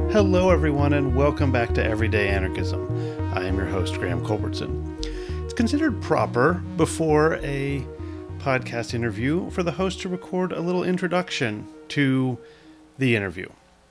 Hello, everyone, and welcome back to Everyday Anarchism. I am your host, Graham Culbertson. It's considered proper before a podcast interview for the host to record a little introduction to the interview.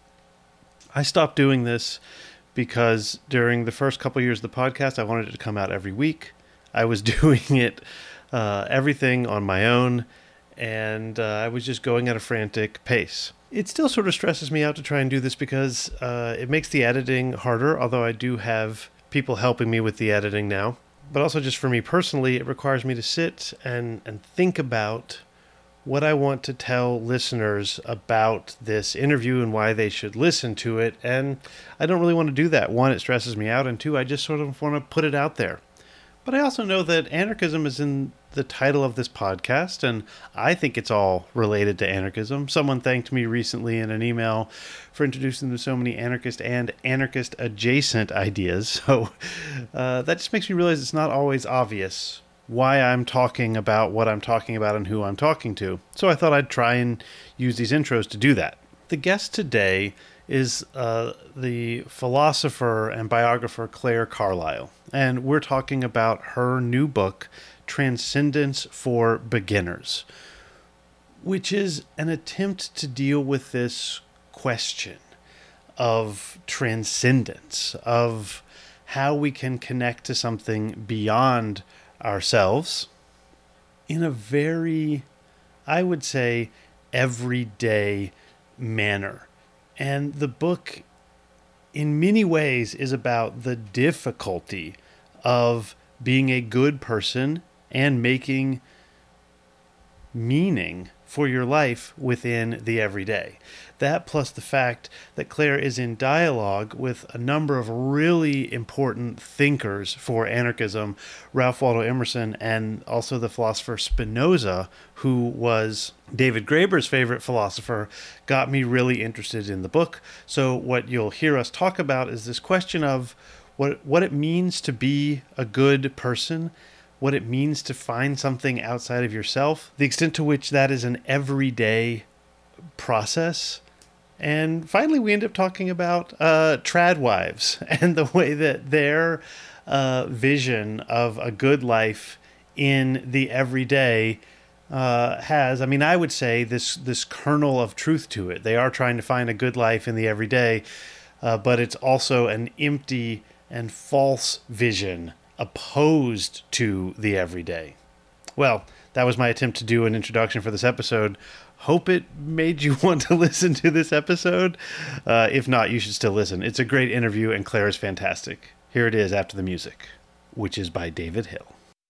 I stopped doing this because during the first couple years of the podcast, I wanted it to come out every week. I was doing it, everything on my own, and I was just going at a frantic pace. It still sort of stresses me out to try and do this because it makes the editing harder, although I do have people helping me with the editing now. But also just for me personally, it requires me to sit and think about what I want to tell listeners about this interview and why they should listen to it. And I don't really want to do that. One, it stresses me out, and two, I just sort of want to put it out there. But I also know that anarchism is in the title of this podcast, and I think it's all related to anarchism. Someone thanked me recently in an email for introducing them to so many anarchist and anarchist-adjacent ideas. So that just makes me realize it's not always obvious why I'm talking about what I'm talking about and who I'm talking to. So I thought I'd try and use these intros to do that. The guest today is the philosopher and biographer Claire Carlile. And we're talking about her new book, Transcendence for Beginners, which is an attempt to deal with this question of transcendence, of how we can connect to something beyond ourselves in a very, I would say, everyday manner. And the book, in many ways, is about the difficulty of being a good person and making meaning for your life within the everyday. That plus the fact that Claire is in dialogue with a number of really important thinkers for anarchism, Ralph Waldo Emerson, and also the philosopher Spinoza, who was David Graeber's favorite philosopher, got me really interested in the book. So what you'll hear us talk about is this question of what it means to be a good person, what it means to find something outside of yourself, the extent to which that is an everyday process. And finally, we end up talking about trad wives and the way that their vision of a good life in the everyday has, I would say, this kernel of truth to it. They are trying to find a good life in the everyday, but it's also an empty and false vision opposed to the everyday. Well, that was my attempt to do an introduction for this episode. Hope it made you want to listen to this episode. If not, you should still listen. It's a great interview, and Claire is fantastic. Here it is after the music, which is by David Hill.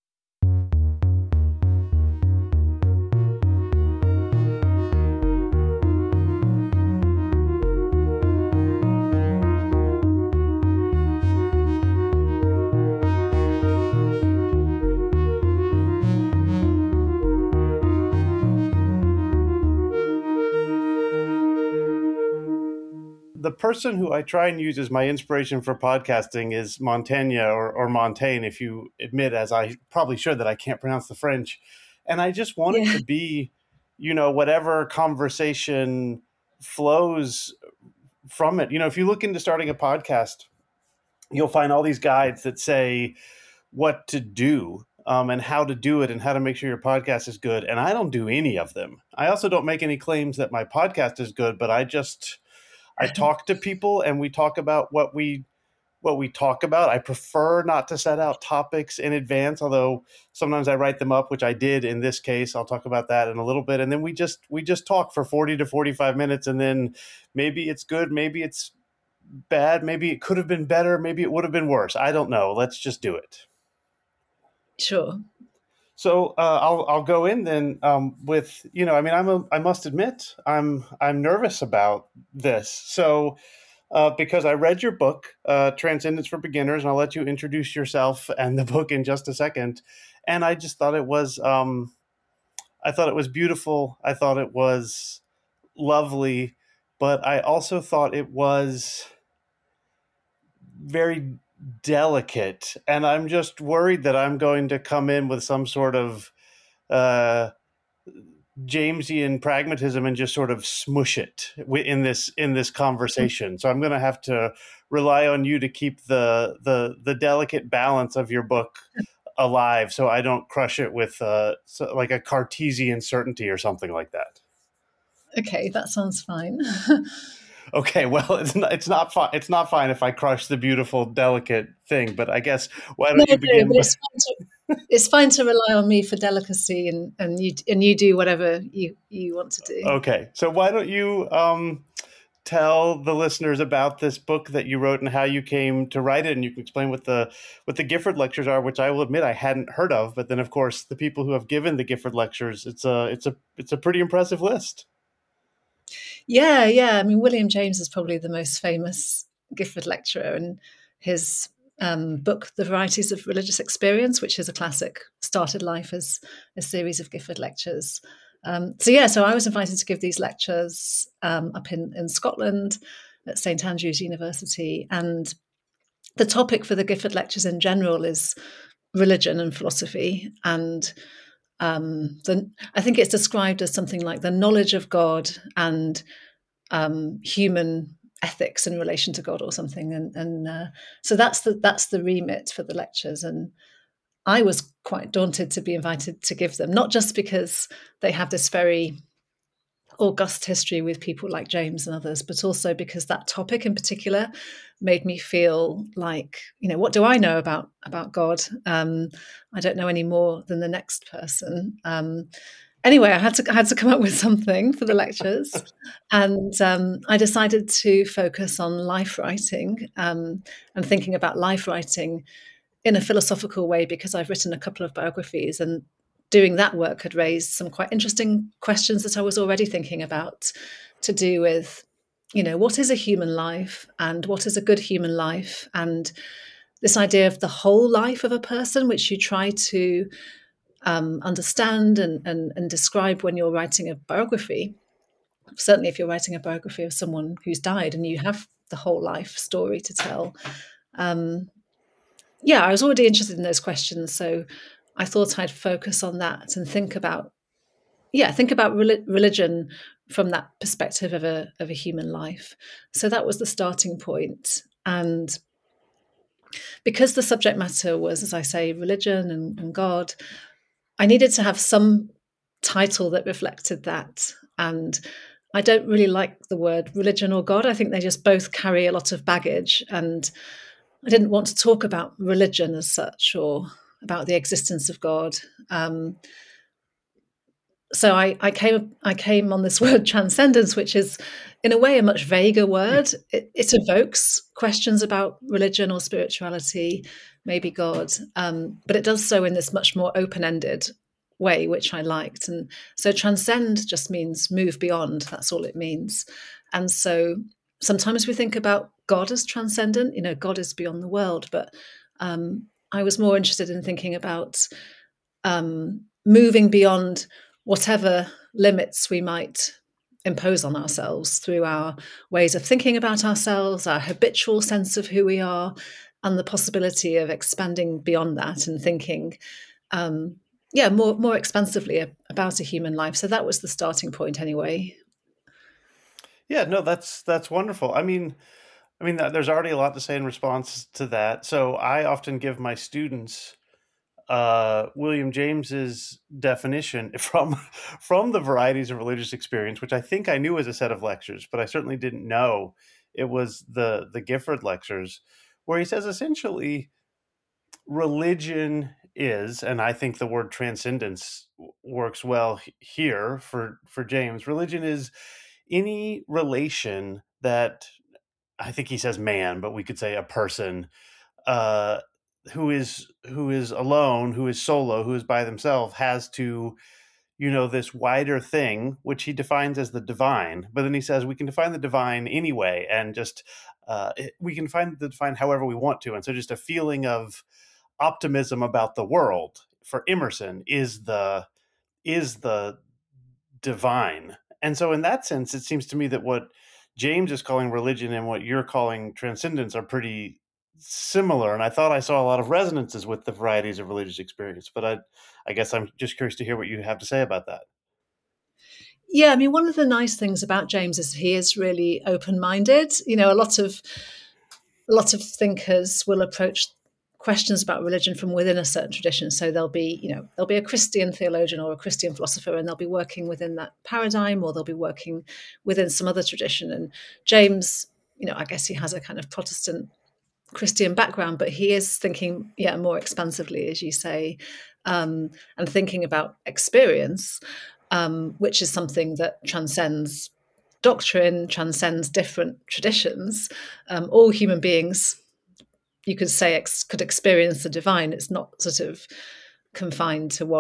The person who I try and use as my inspiration for podcasting is Montaigne or Montaigne, if you admit, as I probably should, that I can't pronounce the French. And I just want it to be, whatever conversation flows from it. If you look into starting a podcast, you'll find all these guides that say what to do and how to do it and how to make sure your podcast is good. And I don't do any of them. I also don't make any claims that my podcast is good, but I talk to people and we talk about what we talk about. I prefer not to set out topics in advance, although sometimes I write them up, which I did in this case. I'll talk about that in a little bit. And then we just talk for 40 to 45 minutes, and then maybe it's good, maybe it's bad, maybe it could have been better, maybe it would have been worse. I don't know. Let's just do it. Sure. So I'll go in then with, I must admit, I'm nervous about this. So because I read your book, Transcendence for Beginners, and I'll let you introduce yourself and the book in just a second. And I just thought it was beautiful. I thought it was lovely, but I also thought it was very delicate, and I'm just worried that I'm going to come in with some sort of Jamesian pragmatism and just sort of smush it in this conversation. So I'm going to have to rely on you to keep the delicate balance of your book alive, so I don't crush it with like a Cartesian certainty or something like that. Okay, that sounds fine. Okay, well, it's not fine. It's not fine if I crush the beautiful, delicate thing. But I guess why No, don't you no, begin? but it's fine to rely on me for delicacy, and you do whatever you want to do. Okay, so why don't you tell the listeners about this book that you wrote and how you came to write it, and you can explain what the Gifford Lectures are, which I will admit I hadn't heard of. But then, of course, the people who have given the Gifford Lectures, it's a pretty impressive list. Yeah, yeah. I mean, William James is probably the most famous Gifford lecturer, and his book, The Varieties of Religious Experience, which is a classic, started life as a series of Gifford lectures. So I was invited to give these lectures up in Scotland at St Andrews University, and the topic for the Gifford lectures in general is religion and philosophy, and I think it's described as something like the knowledge of God and human ethics in relation to God or something, and so that's the remit for the lectures. And I was quite daunted to be invited to give them, not just because they have this very august history with people like James and others, but also because that topic in particular made me feel like, what do I know about God? I don't know any more than the next person. Anyway, I had to come up with something for the lectures, and I decided to focus on life writing, and thinking about life writing in a philosophical way, because I've written a couple of biographies, and doing that work had raised some quite interesting questions that I was already thinking about, to do with, what is a human life and what is a good human life, and this idea of the whole life of a person, which you try to understand and describe when you're writing a biography. Certainly, if you're writing a biography of someone who's died and you have the whole life story to tell. I was already interested in those questions, so I thought I'd focus on that and think about religion from that perspective of a human life. So that was the starting point. And because the subject matter was, as I say, religion and God, I needed to have some title that reflected that. And I don't really like the word religion or God. I think they just both carry a lot of baggage. And I didn't want to talk about religion as such, or about the existence of God. So I came on this word transcendence, which is in a way a much vaguer word. It evokes questions about religion or spirituality, maybe God, but it does so in this much more open-ended way, which I liked. And so transcend just means move beyond. That's all it means. And so sometimes we think about God as transcendent. God is beyond the world, but I was more interested in thinking about moving beyond whatever limits we might impose on ourselves through our ways of thinking about ourselves, our habitual sense of who we are, and the possibility of expanding beyond that and thinking, more expansively about a human life. So that was the starting point, anyway. Yeah, no, that's wonderful. There's already a lot to say in response to that. So I often give my students William James's definition from the Varieties of Religious Experience, which I think I knew as a set of lectures, but I certainly didn't know it was the Gifford Lectures, where he says essentially religion is, and I think the word transcendence works well here for James. Religion is any relation that, I think he says man, but we could say a person, uh, who is alone, who is solo, who is by themselves, has to, this wider thing, which he defines as the divine. But then he says we can define the divine anyway, and just we can find the divine however we want to. And so just a feeling of optimism about the world for Emerson is the divine. And so in that sense, it seems to me that what James is calling religion and what you're calling transcendence are pretty similar. And I thought I saw a lot of resonances with the Varieties of Religious Experience, but I guess I'm just curious to hear what you have to say about that. Yeah, I mean, one of the nice things about James is he is really open-minded. A lot of thinkers will approach questions about religion from within a certain tradition. So there'll be a Christian theologian or a Christian philosopher, and they'll be working within that paradigm, or they'll be working within some other tradition. And James, I guess he has a kind of Protestant Christian background, but he is thinking, more expansively, as you say, and thinking about experience, which is something that transcends doctrine, transcends different traditions. All human beings, you could say, could experience the divine. It's not sort of confined to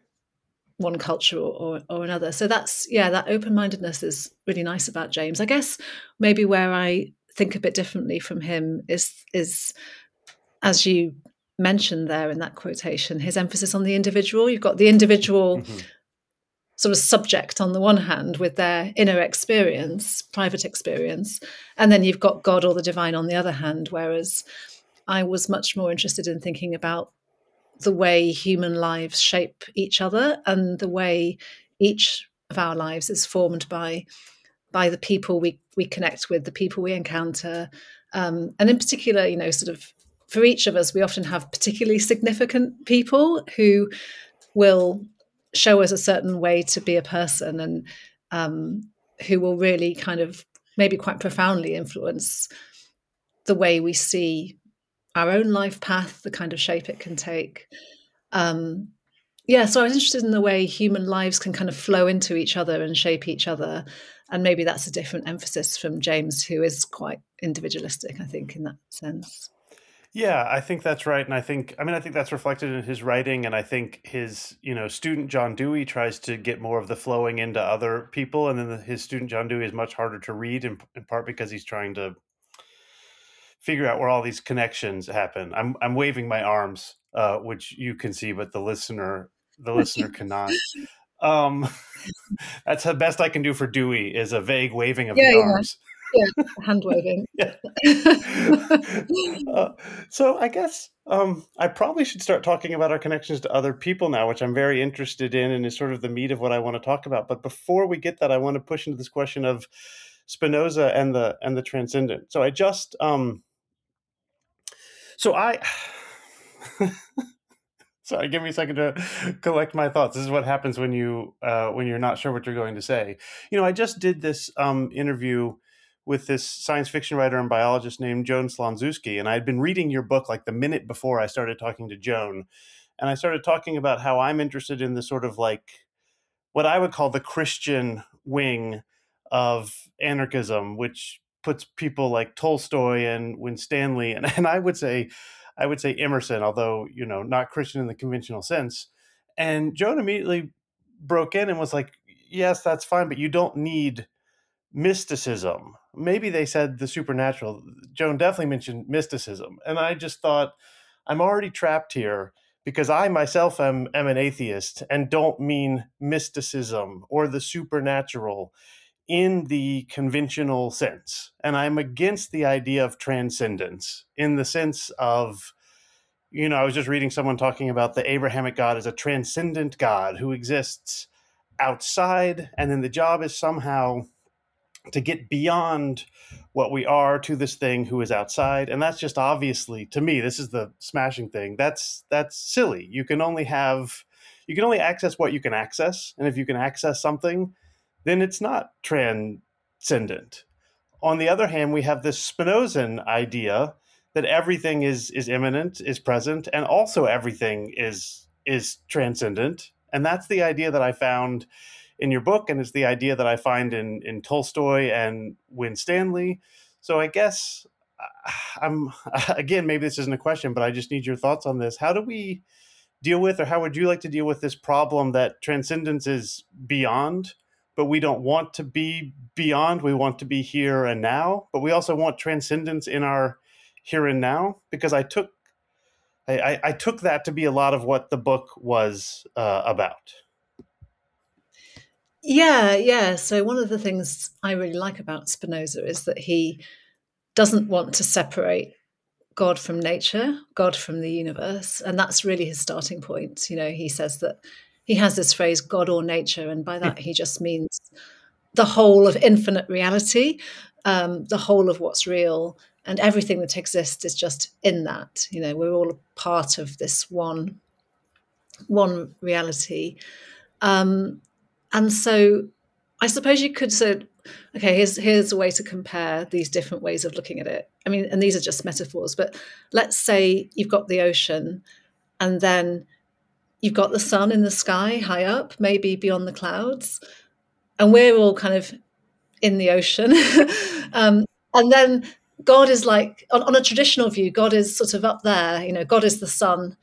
one culture or another. So that open-mindedness is really nice about James. I guess maybe where I think a bit differently from him is as you mentioned there in that quotation, his emphasis on the individual. You've got the individual sort of subject on the one hand with their inner experience, private experience, and then you've got God or the divine on the other hand, whereas I was much more interested in thinking about the way human lives shape each other and the way each of our lives is formed by the people we connect with, the people we encounter. And in particular, sort of for each of us, we often have particularly significant people who will show us a certain way to be a person, and who will really kind of maybe quite profoundly influence the way we see our own life path, the kind of shape it can take. So I was interested in the way human lives can kind of flow into each other and shape each other. And maybe that's a different emphasis from James, who is quite individualistic, I think, in that sense. Yeah, I think that's right. And I think that's reflected in his writing. And I think his, student John Dewey tries to get more of the flowing into other people. And then his student John Dewey is much harder to read in part because he's trying to figure out where all these connections happen. I'm waving my arms, which you can see, but the listener cannot. That's the best I can do for Dewey, is a vague waving of the arms. Hand waving. So I guess I probably should start talking about our connections to other people now, which I'm very interested in and is sort of the meat of what I want to talk about. But before we get that, I want to push into this question of Spinoza and the transcendent. So I just sorry, give me a second to collect my thoughts. This is what happens when you're not sure what you're going to say. I just did this interview with this science fiction writer and biologist named Joan Slonczewski, and I'd been reading your book like the minute before I started talking to Joan, and I started talking about how I'm interested in the sort of like what I would call the Christian wing of anarchism, which puts people like Tolstoy and Winstanley, and I would say Emerson, although not Christian in the conventional sense. And Joan immediately broke in and was like, "Yes, that's fine, but you don't need mysticism." Maybe they said the supernatural. Joan definitely mentioned mysticism, and I just thought, I'm already trapped here because I myself am an atheist and don't mean mysticism or the supernatural in the conventional sense. And I'm against the idea of transcendence in the sense of, I was just reading someone talking about the Abrahamic God as a transcendent God who exists outside, and then the job is somehow to get beyond what we are to this thing who is outside. And that's just, obviously, to me, this is the smashing thing. That's silly. You can only access what you can access. And if you can access something, then it's not transcendent. On the other hand, we have this Spinozan idea that everything is immanent, is present, and also everything is transcendent. And that's the idea that I found in your book, and it's the idea that I find in Tolstoy and Winstanley. So I guess again, maybe this isn't a question, but I just need your thoughts on this. How do we deal with, or how would you like to deal with this problem that transcendence is beyond, but we don't want to be beyond? We want to be here and now, but we also want transcendence in our here and now, because I took that to be a lot of what the book was about. Yeah. So one of the things I really like about Spinoza is that he doesn't want to separate God from nature, God from the universe. And that's really his starting point. He says that he has this phrase, God or nature, and by that he just means the whole of infinite reality, the whole of what's real, and everything that exists is just in that. You know, we're all a part of this one reality. And so I suppose you could say, okay, here's a way to compare these different ways of looking at it. I mean, and these are just metaphors, but let's say you've got the ocean, and then you've got the sun in the sky high up, maybe beyond the clouds, and we're all kind of in the ocean. And then God is like, on a traditional view, God is sort of up there, you know, God is the sun.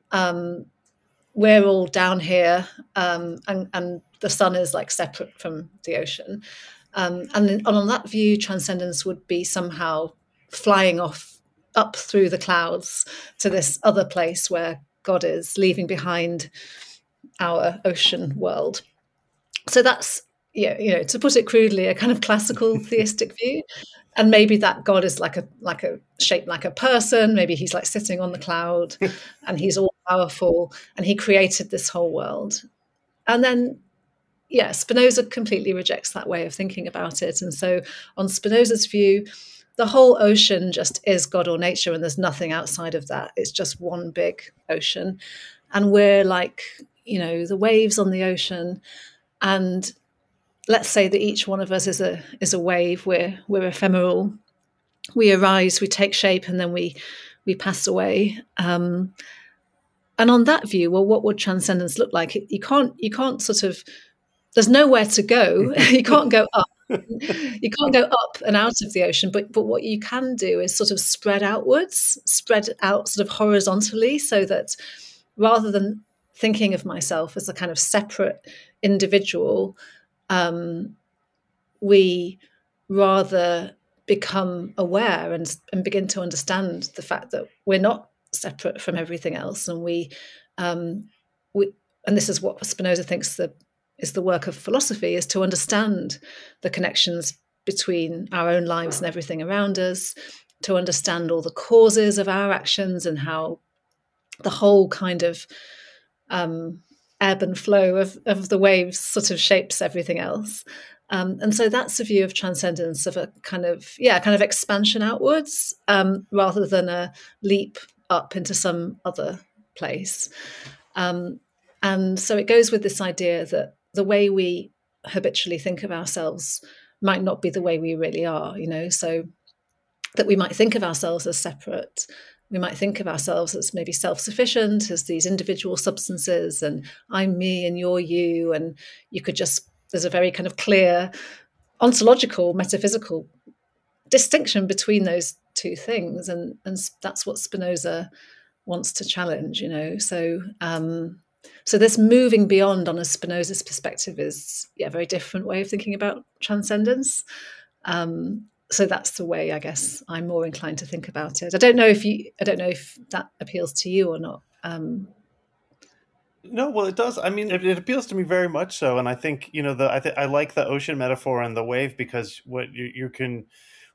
We're all down here, and the sun is like separate from the ocean. And on that view, transcendence would be somehow flying off up through the clouds to this other place where God is, leaving behind our ocean world. So that's, yeah, you know, to put it crudely, a kind of classical theistic view. And maybe that God is like a shaped like a person. Maybe he's like sitting on the cloud, and he's all powerful, and he created this whole world. And then, yeah, Spinoza completely rejects that way of thinking about it. And so, on Spinoza's view, the whole ocean just is God or nature, and there's nothing outside of that. It's just one big ocean, and we're like, you know, the waves on the ocean. And let's say that each one of us is a wave. We're ephemeral. We arise, we take shape, and then we pass away. And on that view, well, what would transcendence look like? You can't sort of. There's nowhere to go. You can't go up. You can't go up and out of the ocean. But what you can do is sort of spread outwards, spread out sort of horizontally, so that rather than thinking of myself as a kind of separate individual, we rather become aware and begin to understand the fact that we're not separate from everything else, and we and this is what Spinoza thinks is the work of philosophy, is to understand the connections between our own lives and everything around us, to understand all the causes of our actions and how the whole kind of ebb and flow of the waves sort of shapes everything else. And so that's a view of transcendence, of a kind of expansion outwards, rather than a leap up into some other place. And so it goes with this idea that the way we habitually think of ourselves might not be the way we really are, you know, so that we might think of ourselves as separate. We might think of ourselves as maybe self-sufficient, as these individual substances, and I'm me and you're you. And you could just, there's a very kind of clear ontological, metaphysical distinction between those two things. And that's what Spinoza wants to challenge, you know. So this moving beyond on a Spinoza's perspective is a very different way of thinking about transcendence. So that's the way, I guess, I'm more inclined to think about it. I don't know if that appeals to you or not. No, well, it does. I mean, it appeals to me very much so, and I think, you know, I like the ocean metaphor and the wave, because what you can,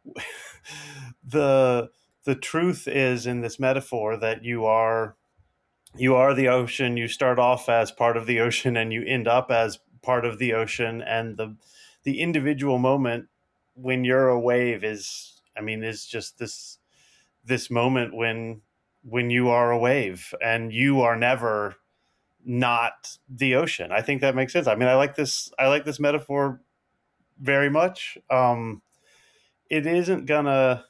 the truth is in this metaphor that you are the ocean. You start off as part of the ocean, and you end up as part of the ocean, and the individual moment when you're a wave is just this moment when you are a wave, and you are never not the ocean. I think that makes sense. I mean, I like this metaphor very much. It isn't gonna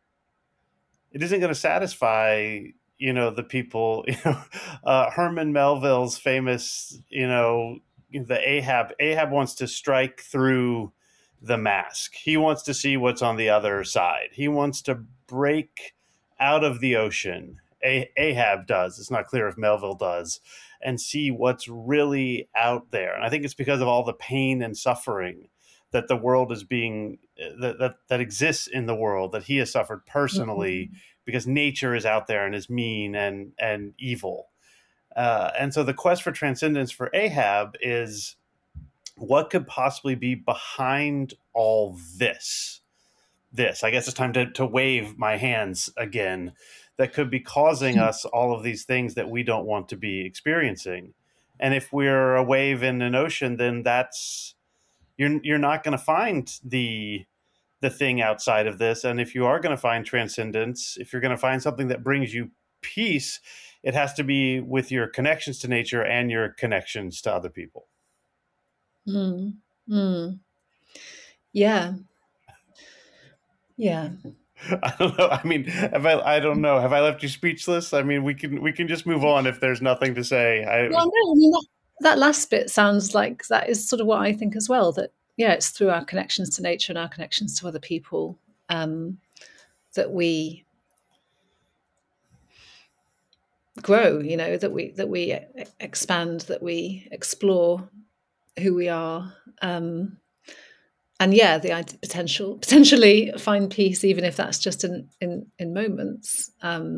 satisfy, you know, the people, you know, Herman Melville's famous, you know, the Ahab wants to strike through the mask. He wants to see what's on the other side. He wants to break out of the ocean. Ahab does. It's not clear if Melville does, and see what's really out there. And I think it's because of all the pain and suffering that the world is being that exists in the world, that he has suffered personally, because nature is out there and is mean and evil. And so the quest for transcendence for Ahab is, what could possibly be behind all this? I guess it's time to wave my hands again, that could be causing us all of these things that we don't want to be experiencing. And if we're a wave in an ocean, then that's you're not going to find the thing outside of this. And if you are going to find transcendence, if you're going to find something that brings you peace, it has to be with your connections to nature and your connections to other people. Mm. Mm. Yeah. Yeah. I don't know. I mean, I don't know. Have I left you speechless? I mean, we can just move on if there's nothing to say. Well, no, I mean that last bit sounds like that is sort of what I think as well. That yeah, it's through our connections to nature and our connections to other people um, that we grow. You know, that we expand, that we explore who we are. And yeah, the potentially find peace, even if that's just in moments.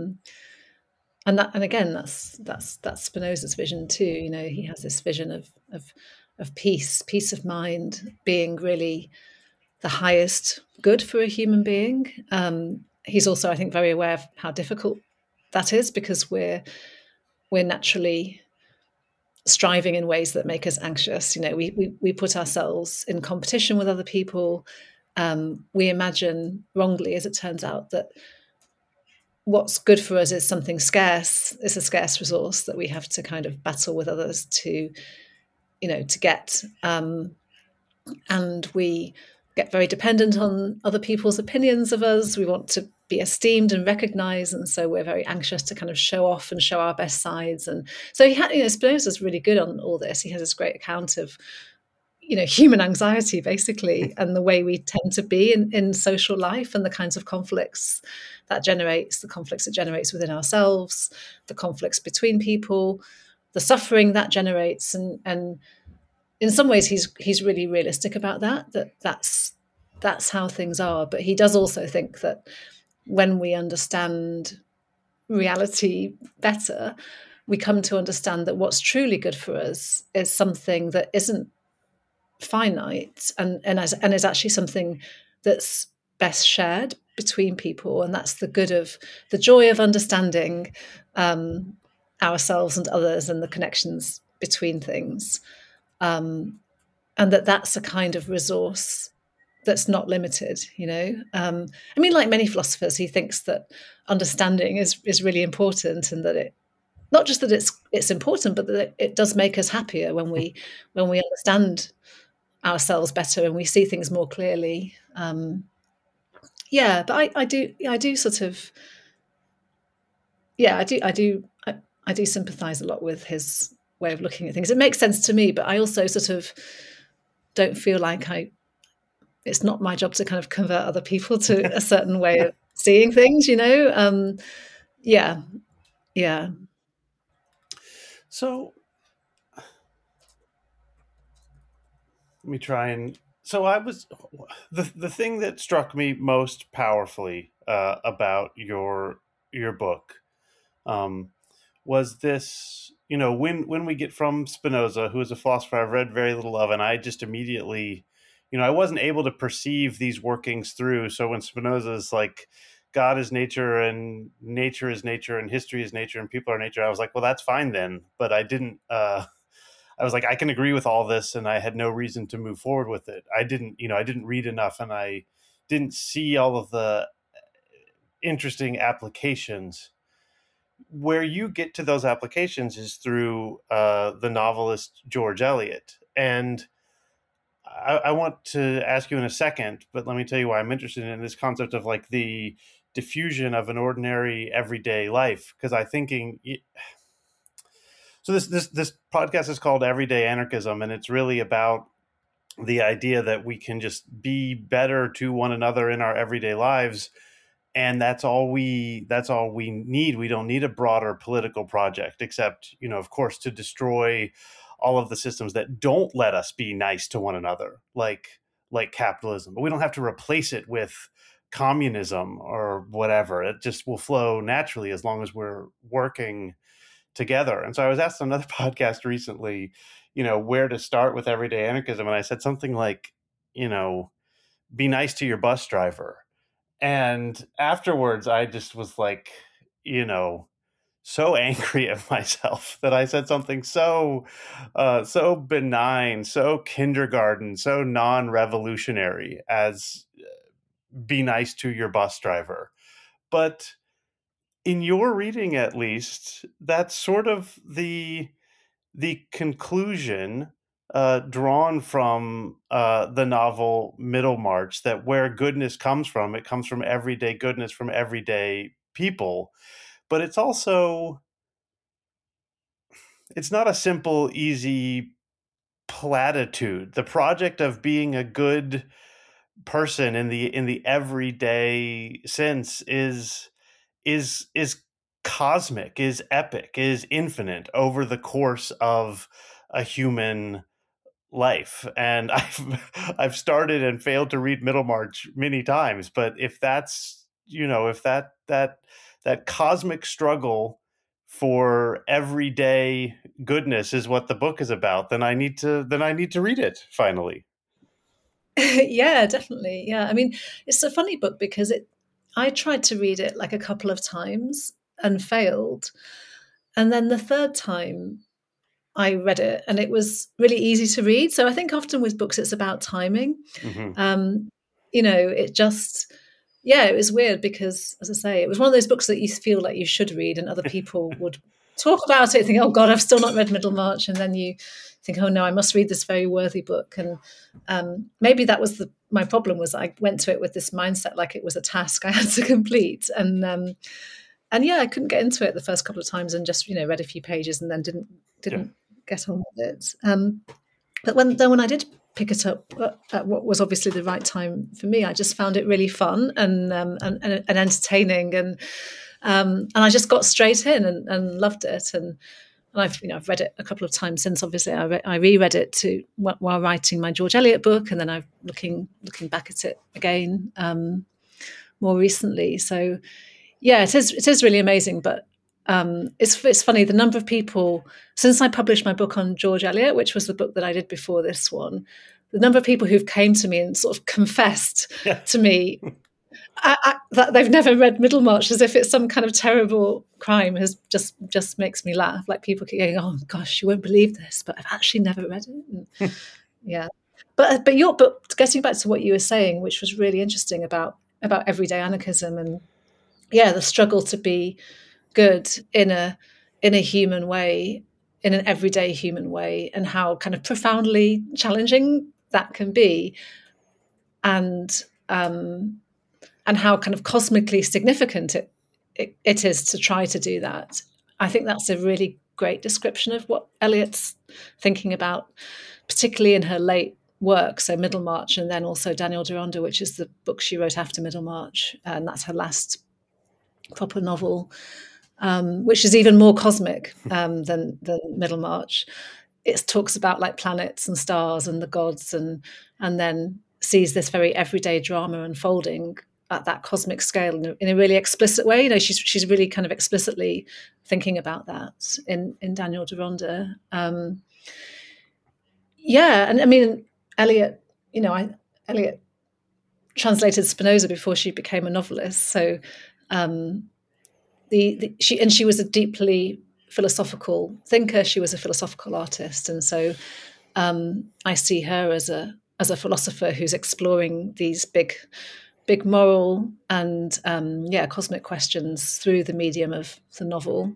And again, that's Spinoza's vision too. You know, he has this vision of peace of mind being really the highest good for a human being. He's also, I think, very aware of how difficult that is because we're naturally striving in ways that make us anxious. You know, we put ourselves in competition with other people. We imagine wrongly, as it turns out, that what's good for us is something scarce. It's a scarce resource that we have to kind of battle with others to, to get. And we get very dependent on other people's opinions of us. We want to be esteemed and recognized, and so we're very anxious to kind of show off and show our best sides. And so he had, Spinoza's really good on all this. He has this great account of human anxiety basically, and the way we tend to be in social life, and the kinds of conflicts that generates, the conflicts it generates within ourselves, the conflicts between people, the suffering that generates. And in some ways he's really realistic about that's how things are. But he does also think that when we understand reality better, we come to understand that what's truly good for us is something that isn't finite, and is actually something that's best shared between people, and that's the joy of understanding ourselves and others, and the connections between things, and that's a kind of resource that's not limited. I mean, like many philosophers, he thinks that understanding is really important, and that it not just that it's important, but that it does make us happier when we understand ourselves better and we see things more clearly. Yeah, but I do sort of, yeah, I do sympathise a lot with his way of looking at things. It makes sense to me, but I also sort of don't feel like it's not my job to kind of convert other people to a certain way of seeing things. Yeah, yeah. So let me try and. So I was the thing that struck me most powerfully about your book um, was this. When we get from Spinoza, who is a philosopher I've read very little of, and I just immediately, I wasn't able to perceive these workings through. So when Spinoza's like, God is nature and nature is nature and history is nature and people are nature, I was like, well, that's fine then. But I didn't. I was like, I can agree with all this, and I had no reason to move forward with it. I didn't read enough, and I didn't see all of the interesting applications. Where you get to those applications is through the novelist George Eliot. And I want to ask you in a second, but let me tell you why I'm interested in this concept of like the diffusion of an ordinary everyday life. Because I thinking so this podcast is called Everyday Anarchism, and it's really about the idea that we can just be better to one another in our everyday lives, and that's all we need. We don't need a broader political project, except, of course, to destroy all of the systems that don't let us be nice to one another, like capitalism. But we don't have to replace it with communism or whatever. It just will flow naturally as long as we're working together. And so I was asked on another podcast recently, where to start with everyday anarchism. And I said something like, you know, be nice to your bus driver. And afterwards, I just was like, you know, so angry at myself that I said something so benign, so kindergarten, so non-revolutionary as be nice to your bus driver. But in your reading, at least, that's sort of the conclusion drawn from the novel Middlemarch, that where goodness comes from, it comes from everyday goodness from everyday people. But it's also, it's not a simple, easy platitude. The project of being a good person in the everyday sense is cosmic, is epic, is infinite over the course of a human life. And I've started and failed to read Middlemarch many times, but if that's, if that cosmic struggle for everyday goodness is what the book is about, then I need to read it finally. Yeah, definitely. Yeah. I mean, it's a funny book because I tried to read it like a couple of times and failed. And then the third time I read it and it was really easy to read. So I think often with books, it's about timing. Mm-hmm. It just, yeah, it was weird because, as I say, it was one of those books that you feel like you should read and other people would talk about it, think, oh God, I've still not read Middlemarch. And then you think, oh no, I must read this very worthy book. And maybe that was my problem, was I went to it with this mindset like it was a task I had to complete. And yeah, I couldn't get into it the first couple of times and just, read a few pages and then didn't Yeah. get on with it. But when I did pick it up at what was obviously the right time for me, I just found it really fun and entertaining, and I just got straight in and loved it. And I've read it a couple of times since. Obviously, I reread it while writing my George Eliot book, and then I'm looking back at it again more recently. So yeah, it is really amazing, but it's funny the number of people, since I published my book on George Eliot, which was the book that I did before this one, the number of people who've came to me and sort of confessed Yeah. to me that they've never read Middlemarch, as if it's some kind of terrible crime, has just makes me laugh. Like people keep going, "Oh gosh, you won't believe this," but I've actually never read it. And, yeah, but getting back to what you were saying, which was really interesting about everyday anarchism and yeah, the struggle to be good in a human way, in an everyday human way, and how kind of profoundly challenging that can be, and how kind of cosmically significant it is to try to do that. I think that's a really great description of what Eliot's thinking about, particularly in her late work, so Middlemarch, and then also Daniel Deronda, which is the book she wrote after Middlemarch, and that's her last proper novel, which is even more cosmic than Middlemarch. It talks about like planets and stars and the gods, and then sees this very everyday drama unfolding at that cosmic scale in a really explicit way. She's really kind of explicitly thinking about that in Daniel Deronda. Yeah, and I mean Eliot. Eliot translated Spinoza before she became a novelist, so. She was a deeply philosophical thinker. She was a philosophical artist, and so I see her as a philosopher who's exploring these big moral and cosmic questions through the medium of the novel.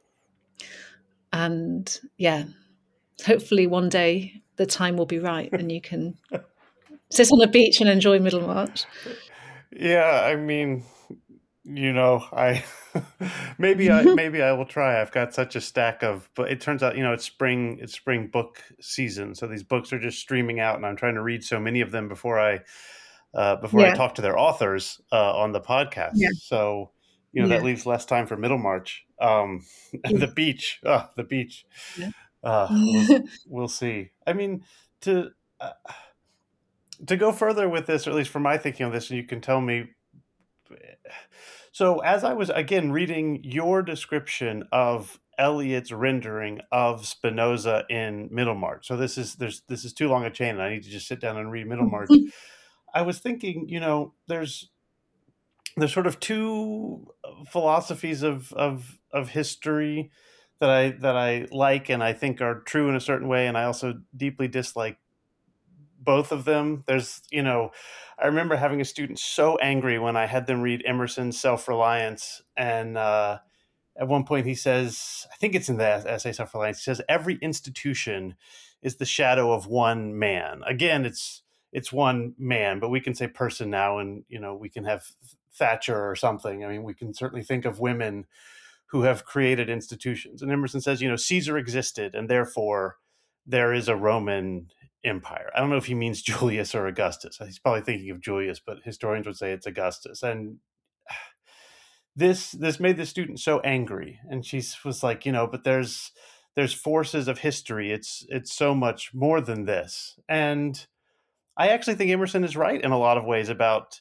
And yeah, hopefully one day the time will be right and you can sit on a beach and enjoy Middlemarch. Yeah, I mean, I maybe I will try. I've got such a stack of, but it turns out, it's spring book season, so these books are just streaming out, and I'm trying to read so many of them before I talk to their authors on the podcast. Yeah. So that leaves less time for Middlemarch. The beach, the beach. Yeah. We'll see. I mean, to go further with this, or at least for my thinking on this, and you can tell me. So as I was again reading your description of Eliot's rendering of Spinoza in Middlemarch, so this is too long a chain, and I need to just sit down and read Middlemarch. I was thinking, there's sort of two philosophies of of history that I like and I think are true in a certain way, and I also deeply dislike both of them. I remember having a student so angry when I had them read Emerson's Self-Reliance, and at one point he says, I think it's in the essay Self-Reliance, he says every institution is the shadow of one man. Again, it's one man, but we can say person now, and we can have Thatcher or something. I mean, we can certainly think of women who have created institutions. And Emerson says, Caesar existed, and therefore there is a Roman Empire. I don't know if he means Julius or Augustus. He's probably thinking of Julius, but historians would say it's Augustus. And this made the student so angry, and she was like, but there's forces of history. It's so much more than this. And I actually think Emerson is right in a lot of ways about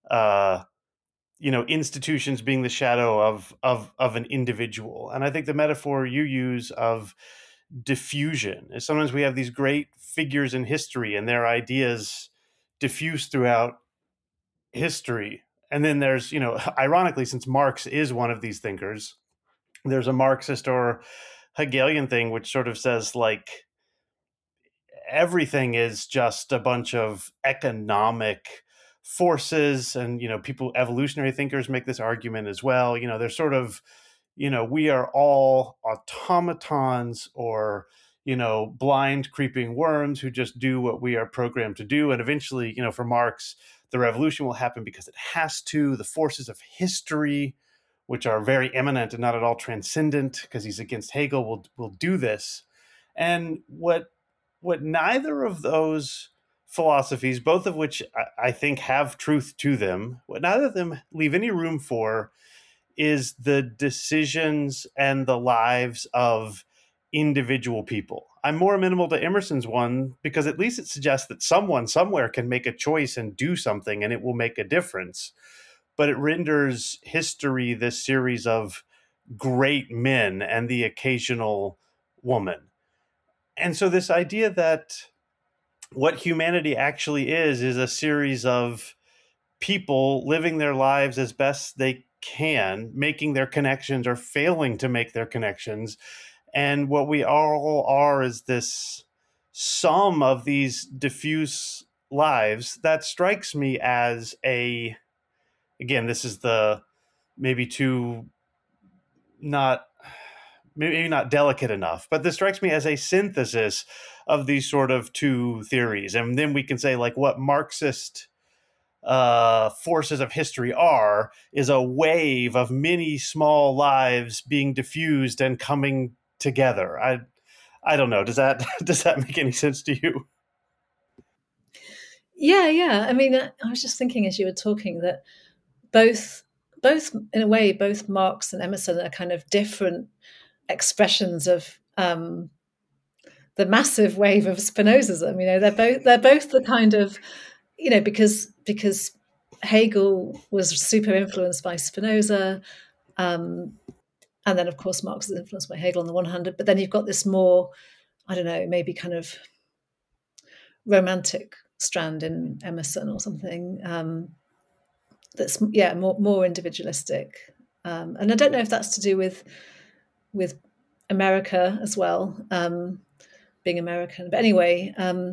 institutions being the shadow of an individual. And I think the metaphor you use of diffusion is sometimes we have these great figures in history and their ideas diffuse throughout history. And then there's, ironically, since Marx is one of these thinkers, there's a Marxist or Hegelian thing which sort of says like everything is just a bunch of economic forces. And people, evolutionary thinkers, make this argument as well. They're sort of, we are all automatons or blind creeping worms who just do what we are programmed to do. And eventually, for Marx, the revolution will happen because it has to. The forces of history, which are very immanent and not at all transcendent, because he's against Hegel, will do this. And what neither of those philosophies, both of which I think have truth to them, what neither of them leave any room for is the decisions and the lives of individual people. I'm more amenable to Emerson's one because at least it suggests that someone somewhere can make a choice and do something and it will make a difference. But it renders history this series of great men and the occasional woman. And so this idea that what humanity actually is a series of people living their lives as best they can, making their connections or failing to make their connections. And what we all are is this sum of these diffuse lives that strikes me as again, this is the maybe not delicate enough, but this strikes me as a synthesis of these sort of two theories. And then we can say like what Marxist forces of history is a wave of many small lives being diffused and coming together. I don't know. Does that make any sense to you? Yeah. I mean, I was just thinking as you were talking that both in a way, both Marx and Emerson are kind of different expressions of the massive wave of Spinozism. They're both the kind of, because Hegel was super influenced by Spinoza, and then of course Marx is influenced by Hegel on the one hand, but then you've got this more, I don't know, maybe kind of romantic strand in Emerson or something that's more individualistic, and I don't know if that's to do with America as well, being American. But anyway, I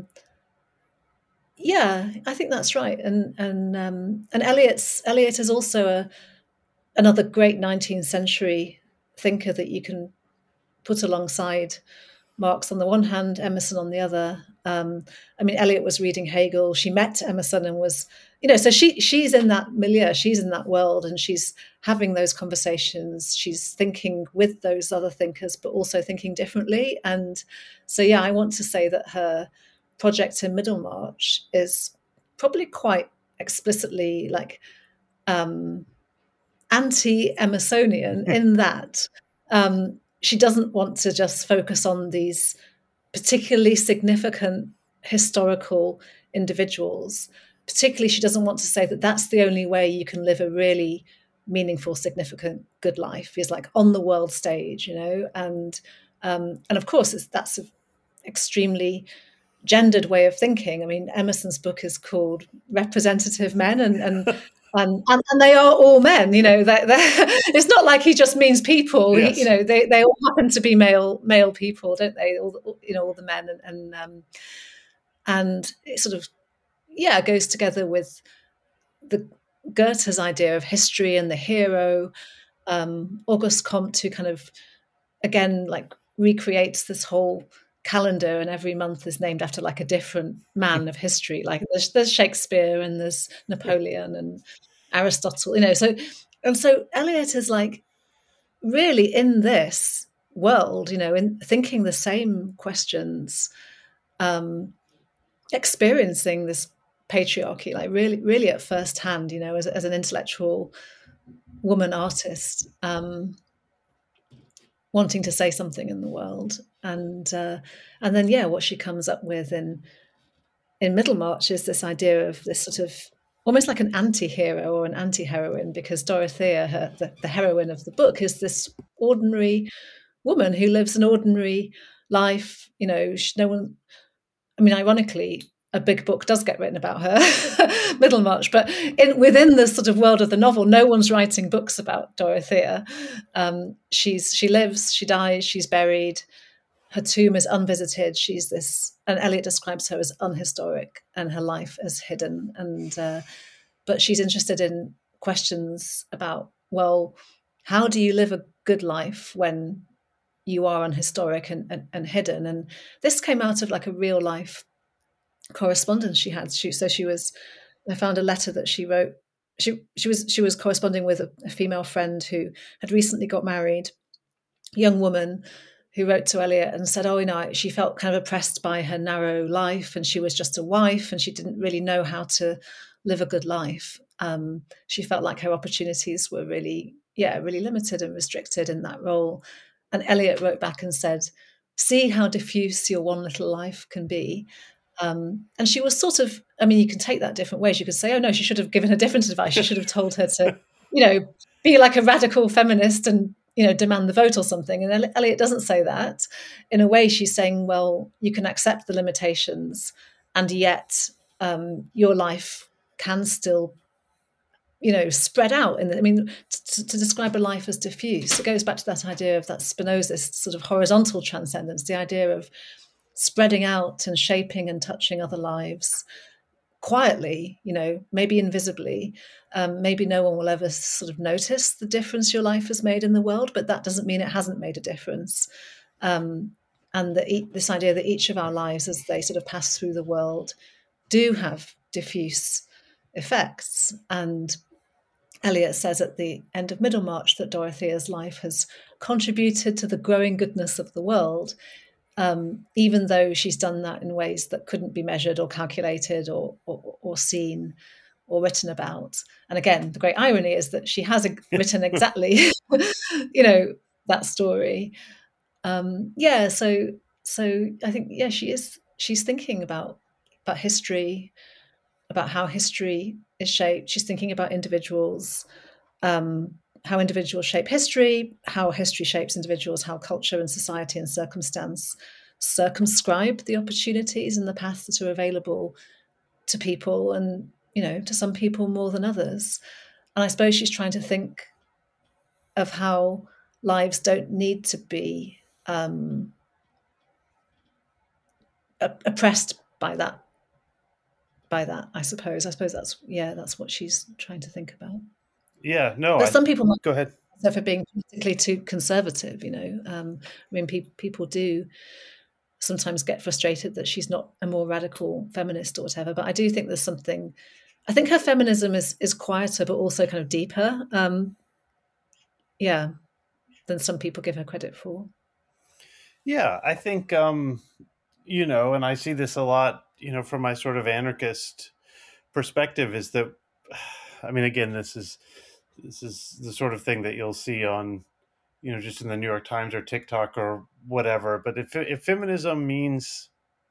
think that's right. And Eliot is also another great 19th century thinker that you can put alongside Marx on the one hand, Emerson on the other. Eliot was reading Hegel. She met Emerson and was, so she's in that milieu, she's in that world, and she's having those conversations. She's thinking with those other thinkers, but also thinking differently. And so, I want to say that her project in Middlemarch is probably quite explicitly like anti-Emersonian in that she doesn't want to just focus on these particularly significant historical individuals. Particularly, she doesn't want to say that that's the only way you can live a really meaningful, significant, good life is like on the world stage, and of course that's an extremely gendered way of thinking. I mean, Emerson's book is called Representative Men, and And they are all men, you know. It's not like he just means people. Yes. They all happen to be male people, don't they? All the men, and it sort of goes together with the Goethe's idea of history and the hero. Auguste Comte, who kind of again like recreates this whole calendar, and every month is named after like a different man of history. Like there's Shakespeare and there's Napoleon and Aristotle, so Eliot is like really in this world, in thinking the same questions, experiencing this patriarchy, like really, really at first hand, as an intellectual woman artist, wanting to say something in the world, and then what she comes up with in Middlemarch is this idea of this sort of almost like an anti-hero or an anti-heroine, because Dorothea, the heroine of the book, is this ordinary woman who lives an ordinary life. No one. I mean, ironically, a big book does get written about her, Middlemarch, but within the sort of world of the novel, no one's writing books about Dorothea. She lives, she dies, she's buried. Her tomb is unvisited. She's this, and Eliot describes her as unhistoric and her life as hidden. But she's interested in questions about, well, how do you live a good life when you are unhistoric and hidden? And this came out of like a real life correspondence she had. I found a letter that she wrote. She was corresponding with a female friend who had recently got married, a young woman who wrote to Eliot and said, she felt kind of oppressed by her narrow life, and she was just a wife and she didn't really know how to live a good life. She felt like her opportunities were really limited and restricted in that role. And Eliot wrote back and said, see how diffuse your one little life can be. And she was sort of, you can take that different ways. You could say, oh no, she should have given her different advice. She should have told her to, be like a radical feminist and, demand the vote or something. And Eliot doesn't say that. In a way, she's saying, well, you can accept the limitations, and yet your life can still, spread out. To describe a life as diffuse, it goes back to that idea of that Spinozist sort of horizontal transcendence, the idea of spreading out and shaping and touching other lives quietly, maybe invisibly. Maybe no one will ever sort of notice the difference your life has made in the world, but that doesn't mean it hasn't made a difference. And this idea that each of our lives, as they sort of pass through the world, do have diffuse effects. And Eliot says at the end of Middlemarch that Dorothea's life has contributed to the growing goodness of the world, even though she's done that in ways that couldn't be measured or calculated or seen or written about. And again, the great irony is that she has written exactly, that story. So I think, she's thinking about history, about how history is shaped. She's thinking about individuals, how individuals shape history, how history shapes individuals, how culture and society and circumstance circumscribe the opportunities and the paths that are available to people, and, to some people more than others. And I suppose she's trying to think of how lives don't need to be oppressed by that. I suppose that's what she's trying to think about. Yeah, no. But some people might go ahead for being politically too conservative. People do sometimes get frustrated that she's not a more radical feminist or whatever. But I do think there's something. I think her feminism is quieter, but also kind of deeper. Than some people give her credit for. Yeah, I think and I see this a lot, from my sort of anarchist perspective, is that, again, this is the sort of thing that you'll see on, just in the New York Times or TikTok or whatever. But if feminism means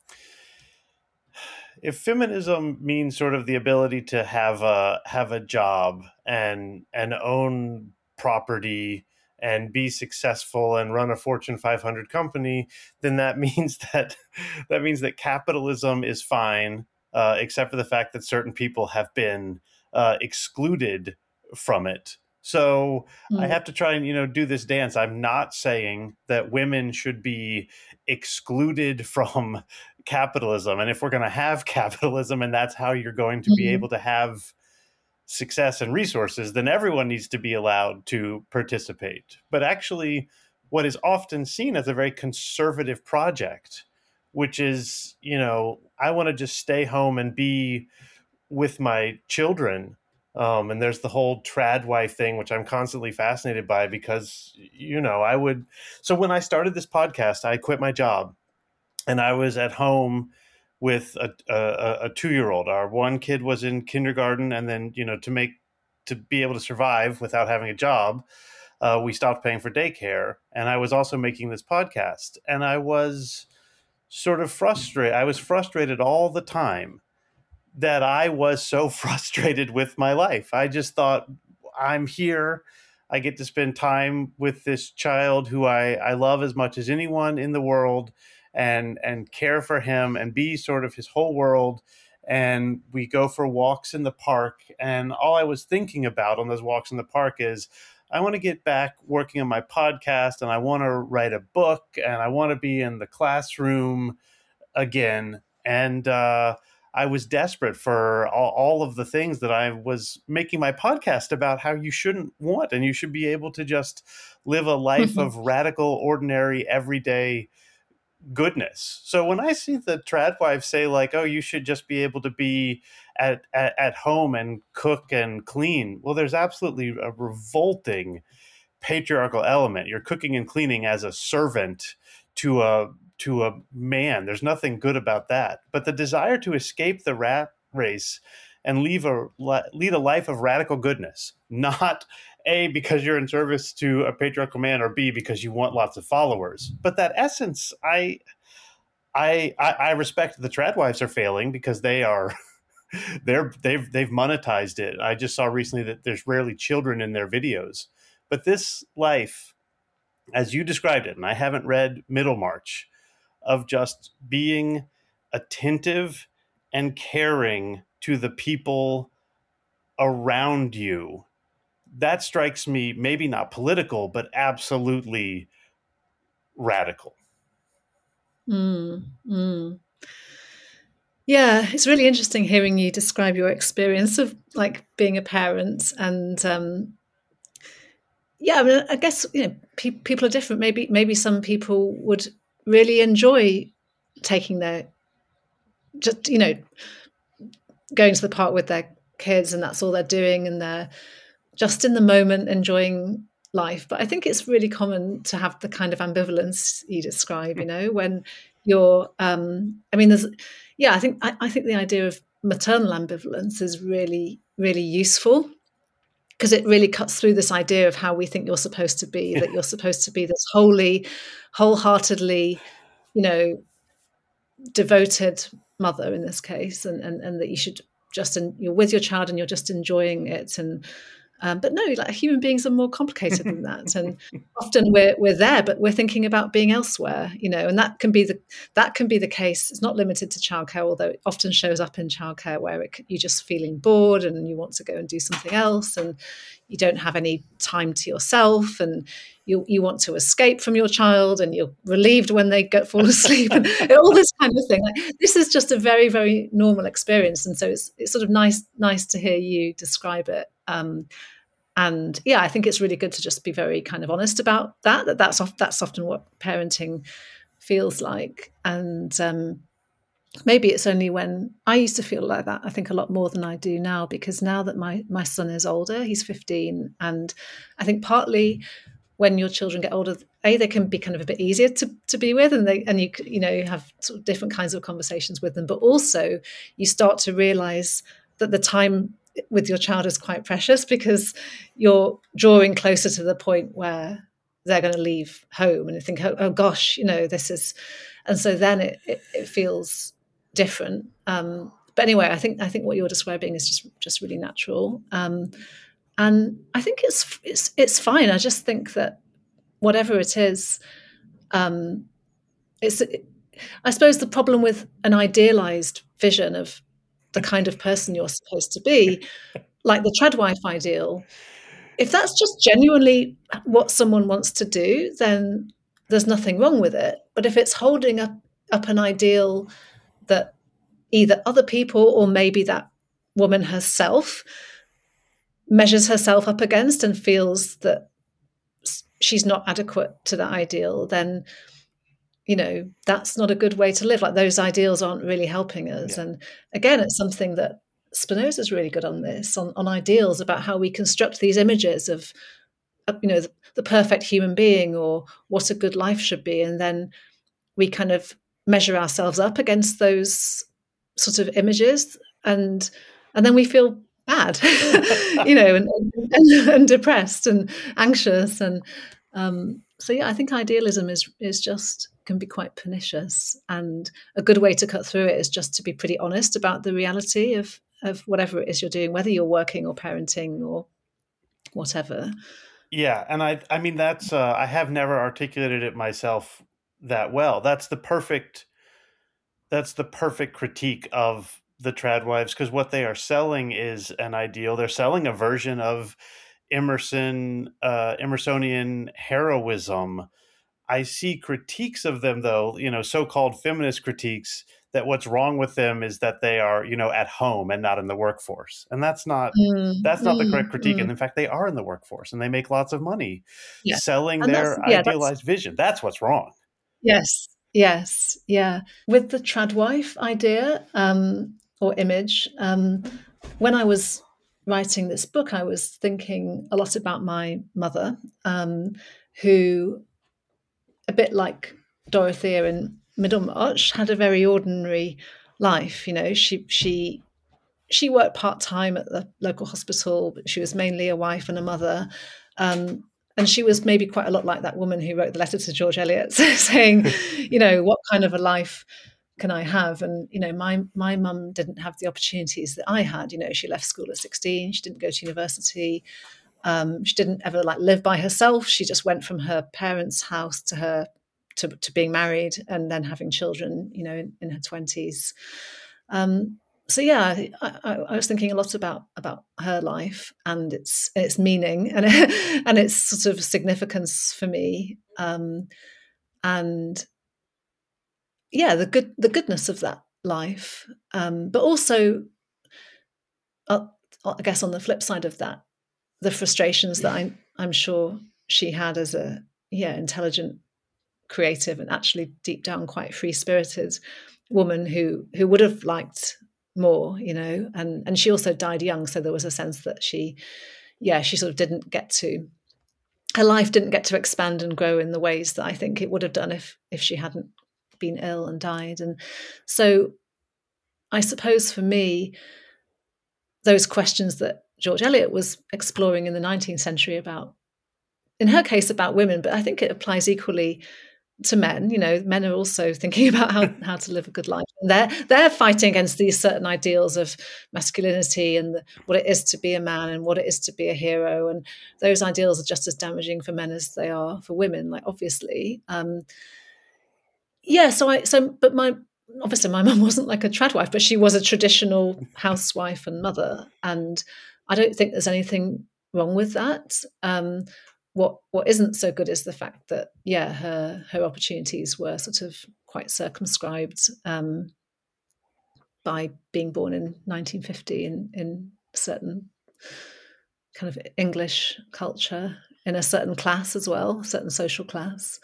sort of the ability to have a job and own property and be successful and run a Fortune 500 company, then that means that capitalism is fine, except for the fact that certain people have been excluded from it. So I have to try and, do this dance. I'm not saying that women should be excluded from capitalism. And if we're going to have capitalism and that's how you're going to be able to have success and resources, then everyone needs to be allowed to participate. But actually, what is often seen as a very conservative project, which is, I want to just stay home and be with my children. And there's the whole trad wife thing, which I'm constantly fascinated by because, so when I started this podcast, I quit my job and I was at home with a 2-year-old. Our one kid was in kindergarten. And then, to be able to survive without having a job, we stopped paying for daycare. And I was also making this podcast and I was sort of frustrated. I was frustrated all the time that I was so frustrated with my life. I just thought, I'm here. I get to spend time with this child who I love as much as anyone in the world and care for him and be sort of his whole world. And we go for walks in the park. And all I was thinking about on those walks in the park is, I want to get back working on my podcast and I want to write a book and I want to be in the classroom again. And I was desperate for all of the things that I was making my podcast about, how you shouldn't want, and you should be able to just live a life of radical, ordinary, everyday goodness. So when I see the trad wives say like, oh, you should just be able to be at home and cook and clean. Well, there's absolutely a revolting patriarchal element. You're cooking and cleaning as a servant to a man. There's nothing good about that. But the desire to escape the rat race and lead a life of radical goodness, not A, because you're in service to a patriarchal man, or B, because you want lots of followers. But that essence, I respect the trad wives are failing because they are they've monetized it. I just saw recently that there's rarely children in their videos. But this life, as you described it, and I haven't read Middlemarch, of just being attentive and caring to the people around you, that strikes me, maybe not political, but absolutely radical. Yeah, it's really interesting hearing you describe your experience of like being a parent. And I mean, I guess people are different. Maybe some people would really enjoy taking their going to the park with their kids, and that's all they're doing, and they're just in the moment enjoying life. But I think it's really common to have the kind of ambivalence you describe, when you're I think the idea of maternal ambivalence is really, really useful, because it really cuts through this idea of how we think you're supposed to be, that you're supposed to be this wholeheartedly, devoted mother in this case, and that you should just, and you're with your child and you're just enjoying it. And but no, like, human beings are more complicated than that, and often we're there, but we're thinking about being elsewhere, and that can be the case. It's not limited to childcare, although it often shows up in childcare where you're just feeling bored and you want to go and do something else, and you don't have any time to yourself, and you want to escape from your child, and you're relieved when they fall asleep, and all this kind of thing. Like, this is just a very, very normal experience, and so it's sort of nice to hear you describe it. And yeah, I think it's really good to just be very kind of honest about that's often what parenting feels like. And maybe it's only when I used to feel like that, I think a lot more than I do now, because now that my son is older, he's 15, and I think partly when your children get older, they can be kind of a bit easier to be with, and you have sort of different kinds of conversations with them, but also you start to realize that the time with your child is quite precious, because you're drawing closer to the point where they're going to leave home, and you think, oh gosh, this is, and so then it feels different. But anyway, I think what you're describing is just really natural, and I think it's fine. I just think that whatever it is, I suppose the problem with an idealized vision of the kind of person you're supposed to be like the tradwife ideal, if that's just genuinely what someone wants to do, then there's nothing wrong with it. But if it's holding up an ideal that either other people or maybe that woman herself measures herself up against and feels that she's not adequate to that ideal, then that's not a good way to live. Like, those ideals aren't really helping us. And again, it's something that Spinoza's really good on this, on ideals, about how we construct these images of the perfect human being or what a good life should be, and then we kind of measure ourselves up against those sort of images, and then we feel bad, and depressed and anxious. And so yeah, I think idealism is just can be quite pernicious, and a good way to cut through it is just to be pretty honest about the reality of whatever it is you're doing, whether you're working or parenting or whatever. Yeah, and I mean that's I have never articulated it myself that well. That's the perfect critique of the tradwives, because what they are selling is an ideal. They're selling a version of Emersonian heroism. I see critiques of them, though, so-called feminist critiques, that what's wrong with them is that they are, at home and not in the workforce. And that's not the correct critique. And in fact, they are in the workforce and they make lots of money selling their idealized vision. That's what's wrong. Yes. Yes. Yeah. With the tradwife idea or image, when I was writing this book, I was thinking a lot about my mother, who, a bit like Dorothea in Middlemarch, had a very ordinary life. She worked part-time at the local hospital, but she was mainly a wife and a mother. And she was maybe quite a lot like that woman who wrote the letter to George Eliot saying, what kind of a life can I have? And, my mum didn't have the opportunities that I had. She left school at 16. She didn't go to university. She didn't ever live by herself. She just went from her parents' house to being married and then having children, in her 20s. So yeah, I was thinking a lot about her life and its meaning and and its sort of significance for me, and yeah, the goodness of that life, but also, I guess on the flip side of that, the frustrations that I'm sure she had as a intelligent, creative, and actually deep down quite free-spirited woman who would have liked more, and she also died young, so there was a sense that she sort of didn't get to, her life didn't get to expand and grow in the ways that I think it would have done if she hadn't been ill and died. And so I suppose for me, those questions that George Eliot was exploring in the 19th century about, in her case, about women, but I think it applies equally to men. Men are also thinking about how to live a good life. And they're fighting against these certain ideals of masculinity and what it is to be a man and what it is to be a hero. And those ideals are just as damaging for men as they are for women, obviously. But obviously my mum wasn't like a tradwife, but she was a traditional housewife and mother. And I don't think there's anything wrong with that. What isn't so good is the fact that, her opportunities were sort of quite circumscribed by being born in 1950 in certain kind of English culture, in a certain class as well, certain social class.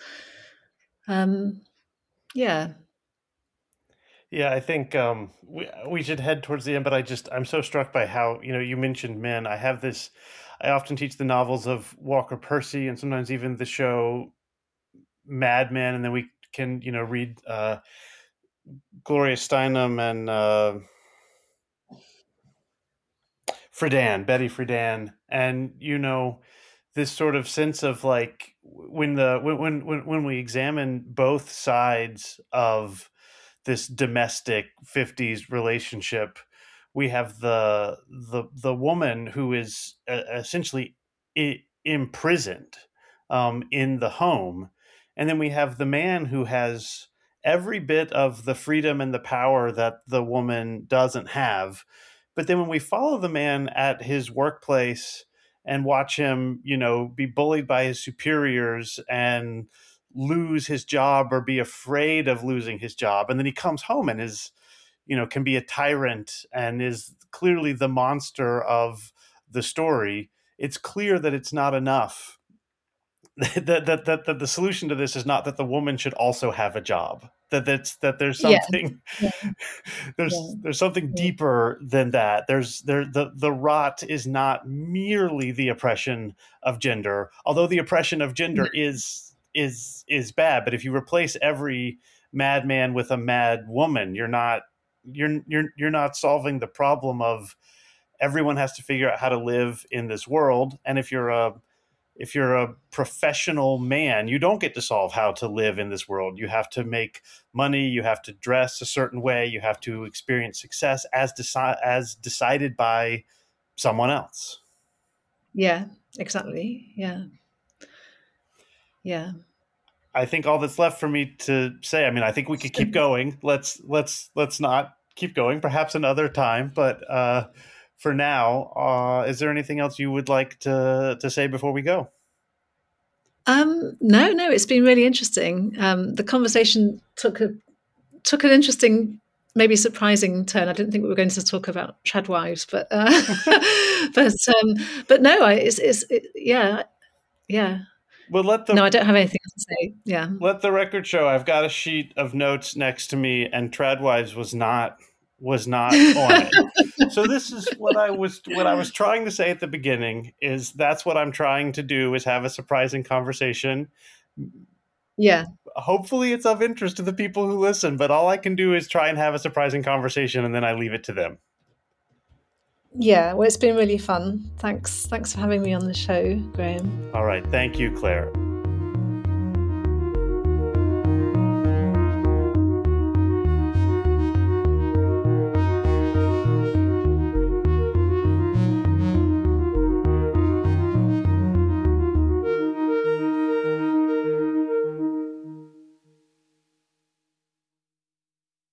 Yeah, I think we should head towards the end, but I'm so struck by how, you mentioned men. I often teach the novels of Walker Percy and sometimes even the show Mad Men, and then we can, read Gloria Steinem and Betty Friedan, and this sort of sense of when we examine both sides of this domestic 50s relationship, we have the woman who is essentially imprisoned in the home, and then we have the man who has every bit of the freedom and the power that the woman doesn't have, But then when we follow the man at his workplace and watch him, be bullied by his superiors and lose his job or be afraid of losing his job, and then he comes home and can be a tyrant and is clearly the monster of the story, it's clear that it's not enough. that the solution to this is not that the woman should also have a job. That there's something there's something deeper than that. The rot is not merely the oppression of gender, although the oppression of gender is bad. But if you replace every madman with a mad woman, you're not solving the problem of everyone has to figure out how to live in this world. And if you're a professional man, you don't get to solve how to live in this world. You have to make money. You have to dress a certain way. You have to experience success as decided by someone else. Yeah, exactly. Yeah. Yeah. I think all that's left for me to say, I think we could keep going. Let's not keep going, perhaps another time. But for now, is there anything else you would like to say before we go? No, it's been really interesting. The conversation took an interesting, maybe surprising turn. I didn't think we were going to talk about tradwives, but but no, yeah. Well, no, I don't have anything else to say. Yeah. Let the record show I've got a sheet of notes next to me, and Tradwives was not on it. So this is what I was trying to say at the beginning, is that's what I'm trying to do, is have a surprising conversation. Yeah. Hopefully it's of interest to the people who listen, but all I can do is try and have a surprising conversation, and then I leave it to them. Yeah, well, it's been really fun. Thanks for having me on the show, Graham. All right. Thank you, Claire.